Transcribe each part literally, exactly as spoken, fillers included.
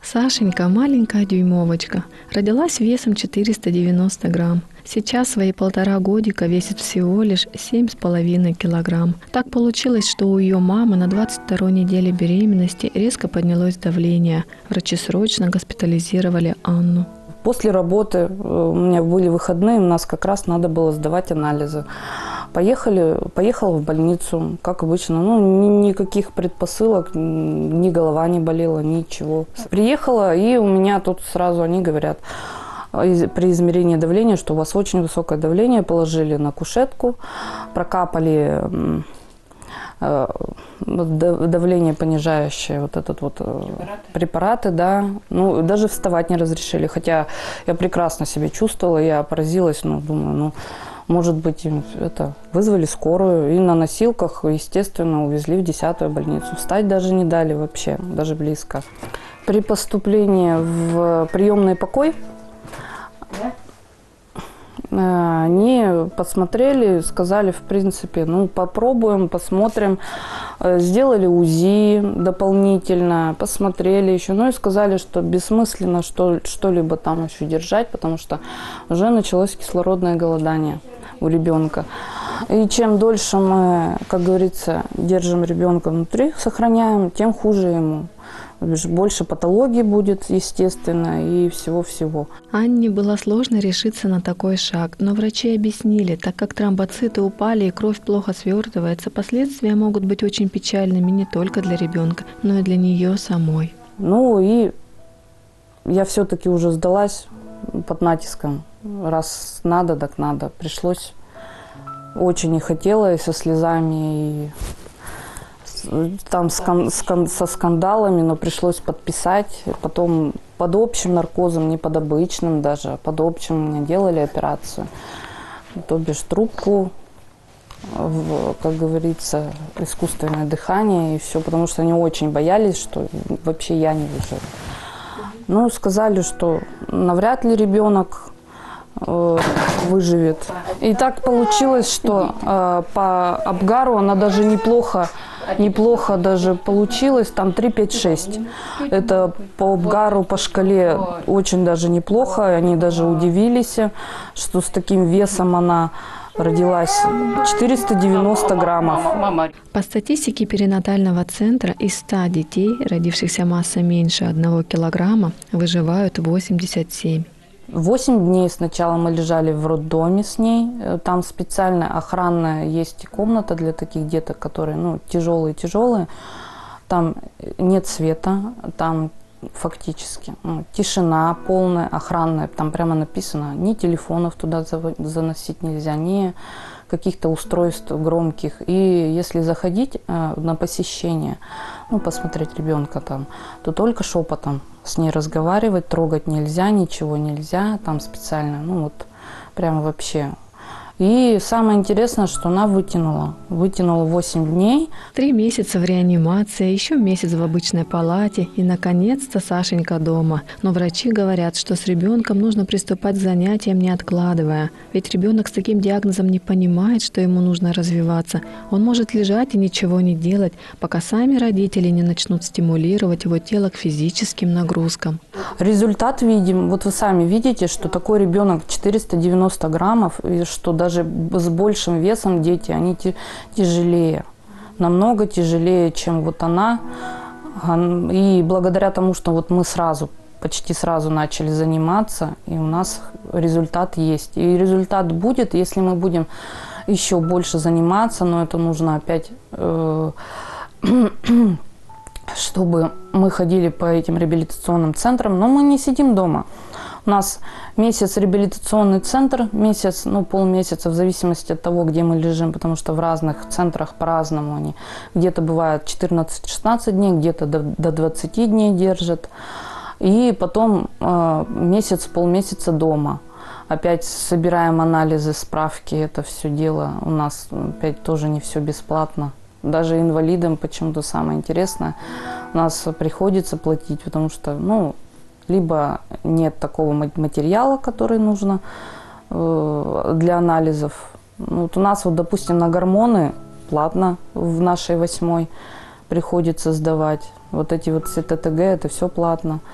Сашенька – маленькая дюймовочка. Родилась весом четыреста девяносто грамм. Сейчас свои полтора годика весит всего лишь семь с половиной килограмм. Так получилось, что у ее мамы на двадцать второй неделе беременности резко поднялось давление. Врачи срочно госпитализировали Анну. После работы у меня были выходные, у нас как раз надо было сдавать анализы. Поехали, поехала в больницу, как обычно. Ну, ни, никаких предпосылок, ни голова не болела, ничего. Приехала, и у меня тут сразу они говорят, при измерении давления, что у вас очень высокое давление, положили на кушетку, прокапали давление понижающее, вот этот вот препараты, препараты да. Ну, даже вставать не разрешили, хотя я прекрасно себя чувствовала, я поразилась, ну, думаю, ну, может быть, это, вызвали скорую и на носилках, естественно, увезли в десятую больницу. Встать даже не дали вообще, даже близко. При поступлении в приемный покой они посмотрели, сказали, в принципе, ну, попробуем, посмотрим. Сделали УЗИ дополнительно, посмотрели еще, ну и сказали, что бессмысленно что, что-либо там еще держать, потому что уже началось кислородное голодание у ребенка. И чем дольше мы, как говорится, держим ребенка внутри, сохраняем, тем хуже ему. Больше патологий будет, естественно, и всего-всего. Анне было сложно решиться на такой шаг, но врачи объяснили, так как тромбоциты упали и кровь плохо свертывается, последствия могут быть очень печальными не только для ребенка, но и для нее самой. Ну и я все-таки уже сдалась под натиском. Раз надо, так надо. Пришлось. Очень не хотела, и со слезами, и там скан, скан, со скандалами, но пришлось подписать. Потом под общим наркозом, не под обычным даже, а под общим мне делали операцию. То бишь трубку, в, как говорится, искусственное дыхание и все, потому что они очень боялись, что вообще я не выживу. Ну, сказали, что навряд ли ребенок э, выживет. И так получилось, что э, по Апгару она даже неплохо Неплохо даже получилось, там три, пять, шесть. Это по Апгару, по шкале очень даже неплохо. Они даже удивились, что с таким весом она родилась. четыреста девяносто граммов. По статистике перинатального центра из ста детей, родившихся массой меньше одного килограмма, выживают восемьдесят семь. Восемь дней сначала мы лежали в роддоме с ней. Там специальная охранная есть комната для таких деток, которые, ну, тяжелые-тяжелые. Там нет света, там фактически ну, тишина полная, охранная. Там прямо написано, ни телефонов туда заносить нельзя, ни каких-то устройств громких. И если заходить э, на посещение, ну, посмотреть ребенка там, то только шепотом с ней разговаривать, трогать нельзя, ничего нельзя, там специально, ну вот прям вообще. И самое интересное, что она вытянула. Вытянула восемь дней. Три месяца в реанимации, еще месяц в обычной палате. И, наконец-то, Сашенька дома. Но врачи говорят, что с ребенком нужно приступать к занятиям, не откладывая. Ведь ребенок с таким диагнозом не понимает, что ему нужно развиваться. Он может лежать и ничего не делать, пока сами родители не начнут стимулировать его тело к физическим нагрузкам. Результат видим. Вот вы сами видите, что такой ребенок четыреста девяносто граммов, и что даже Даже с большим весом дети, они тяжелее, намного тяжелее, чем вот она. И благодаря тому, что вот мы сразу, почти сразу начали заниматься, и у нас результат есть. И результат будет, если мы будем еще больше заниматься, но это нужно опять, э, чтобы мы ходили по этим реабилитационным центрам, но мы не сидим дома. У нас месяц реабилитационный центр, месяц, ну полмесяца, в зависимости от того, где мы лежим, потому что в разных центрах по-разному они. Где-то бывает четырнадцать-шестнадцать дней, где-то до, до двадцати дней держат. И потом э, месяц, полмесяца дома. Опять собираем анализы, справки, это все дело. У нас опять тоже не все бесплатно. Даже инвалидам почему-то самое интересное. У нас приходится платить, потому что, ну, либо нет такого материала, который нужно э, для анализов. Ну, вот у нас, вот, допустим, на гормоны платно в нашей восьмой приходится сдавать. Вот эти вот все ТТГ, это все платно.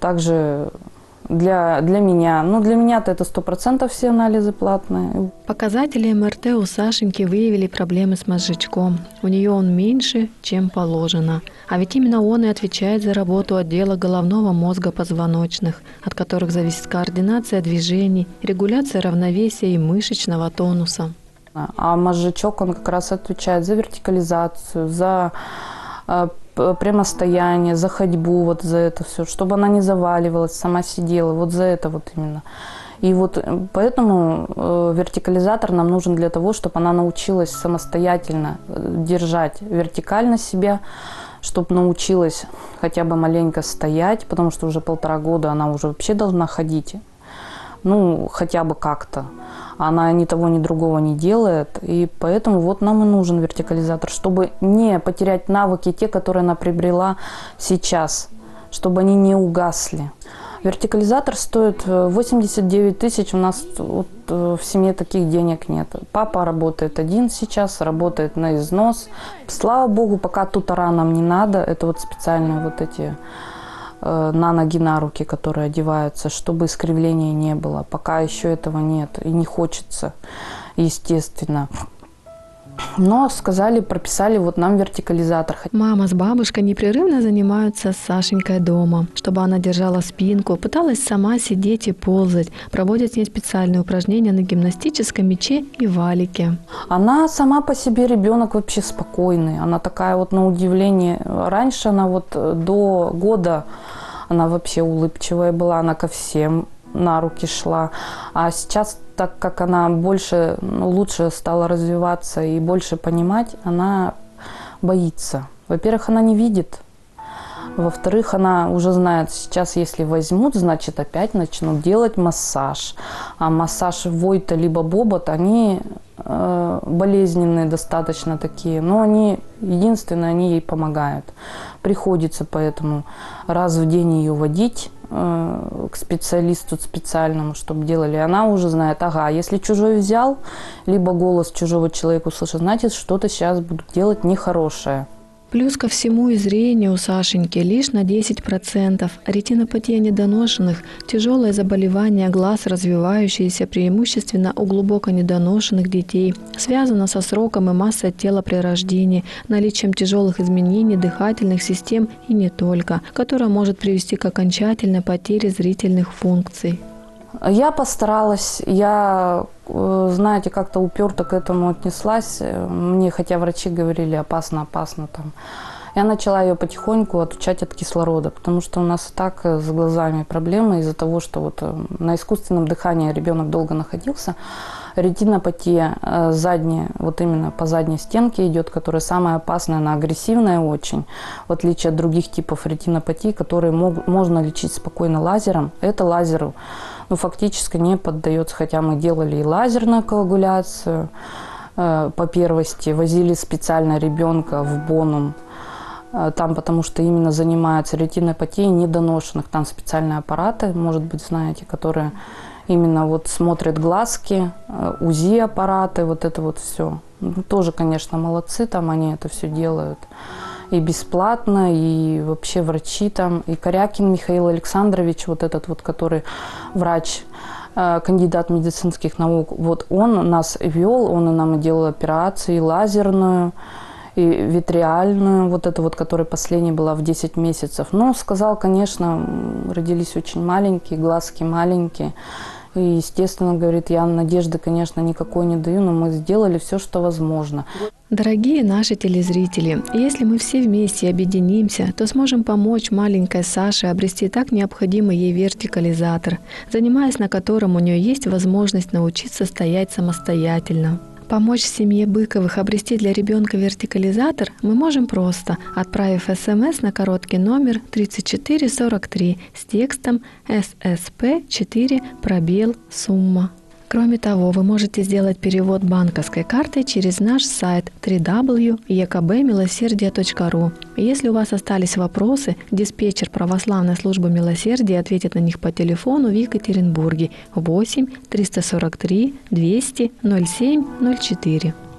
Также для, для меня, ну для меня-то это сто процентов все анализы платные. Показатели эм эр тэ у Сашеньки выявили проблемы с мозжечком. У нее он меньше, чем положено. А ведь именно он и отвечает за работу отдела головного мозга позвоночных, от которых зависит координация движений, регуляция равновесия и мышечного тонуса. А мозжечок, он как раз отвечает за вертикализацию, за э, прямостояние, за ходьбу, вот за это все, чтобы она не заваливалась, сама сидела, вот за это вот именно. И вот поэтому э, вертикализатор нам нужен для того, чтобы она научилась самостоятельно держать вертикально себя, чтобы научилась хотя бы маленько стоять, потому что уже полтора года она уже вообще должна ходить, ну, хотя бы как-то. Она ни того, ни другого не делает, и поэтому вот нам и нужен вертикализатор, чтобы не потерять навыки, те, которые она приобрела сейчас, чтобы они не угасли. Вертикализатор стоит восемьдесят девять тысяч, у нас вот в семье таких денег нет. Папа работает один сейчас, работает на износ. Слава богу, пока тутора нам не надо, это вот специальные вот эти э, на ноги, на руки, которые одеваются, чтобы искривления не было. Пока еще этого нет и не хочется, естественно. Но сказали, прописали вот нам вертикализатор. Мама с бабушкой непрерывно занимаются с Сашенькой дома, чтобы она держала спинку, пыталась сама сидеть и ползать, проводят с ней специальные упражнения на гимнастическом мяче и валике. Она сама по себе ребенок вообще спокойный, она такая вот на удивление. Раньше она вот до года, она вообще улыбчивая была, она ко всем на руки шла, а сейчас, так как она больше, ну, лучше стала развиваться и больше понимать, она боится. Во-первых, она не видит. Во-вторых, она уже знает, сейчас если возьмут, значит опять начнут делать массаж. А массаж Войта либо Бобот, они э, болезненные достаточно такие, но они, единственное, они ей помогают. Приходится поэтому раз в день ее водить э, к специалисту специальному, чтобы делали. Она уже знает, ага, если чужой взял, либо голос чужого человека услышал, значит, что-то сейчас будут делать нехорошее. Плюс ко всему и зрение у Сашеньки лишь на десять процентов. Ретинопатия недоношенных – тяжелое заболевание глаз, развивающееся преимущественно у глубоко недоношенных детей, связано со сроком и массой тела при рождении, наличием тяжелых изменений дыхательных систем и не только, которое может привести к окончательной потере зрительных функций. Я постаралась, я, знаете, как-то уперто к этому отнеслась. Мне, хотя врачи говорили, опасно, опасно там. Я начала ее потихоньку отучать от кислорода, потому что у нас и так с глазами проблемы из-за того, что вот на искусственном дыхании ребенок долго находился. Ретинопатия задняя, вот именно по задней стенке идет, которая самая опасная, она агрессивная очень, в отличие от других типов ретинопатии, которые мог, можно лечить спокойно лазером. Это лазеру ну, фактически не поддается, хотя мы делали и лазерную коагуляцию э, по первости, возили специально ребенка в Бонум, э, там потому что именно занимаются ретинопатией недоношенных, там специальные аппараты, может быть, знаете, которые именно вот смотрят глазки, э, УЗИ-аппараты, вот это вот все. Тоже, конечно, молодцы, там они это все делают. И бесплатно, и вообще врачи там, и Корякин Михаил Александрович, вот этот вот, который врач, кандидат медицинских наук, вот он нас вел, он и нам делал операции, и лазерную, и витреальную, вот эту вот, которая последняя была в десять месяцев. Но сказал, конечно, родились очень маленькие, глазки маленькие. И, естественно, говорит, я надежды, конечно, никакой не даю, но мы сделали все, что возможно. Дорогие наши телезрители, если мы все вместе объединимся, то сможем помочь маленькой Саше обрести так необходимый ей вертикализатор, занимаясь на котором у нее есть возможность научиться стоять самостоятельно. Помочь семье Быковых обрести для ребенка вертикализатор мы можем просто, отправив смс на короткий номер тридцать четыре сорок три с текстом эс эс пэ четыре пробел сумма. Кроме того, вы можете сделать перевод банковской картой через наш сайт дабл ю дабл ю дабл ю точка е ка бэ милосердие точка ру. Если у вас остались вопросы, диспетчер православной службы милосердия ответит на них по телефону в Екатеринбурге восемь триста сорок три двести ноль семь ноль четыре.